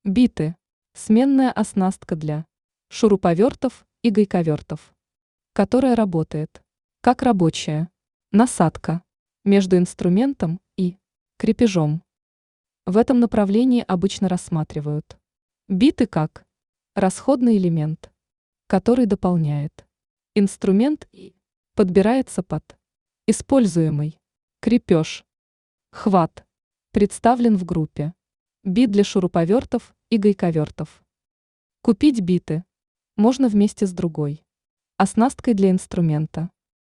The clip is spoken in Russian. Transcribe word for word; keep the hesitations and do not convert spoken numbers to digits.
Биты – сменная оснастка для шуруповертов и гайковертов, которая работает как рабочая насадка между инструментом и крепежом. В этом направлении обычно рассматривают биты как расходный элемент, который дополняет инструмент и подбирается под используемый крепеж. Хват представлен в группе бит для шуруповертов и гайковертов. Купить биты можно вместе с другой оснасткой для инструмента.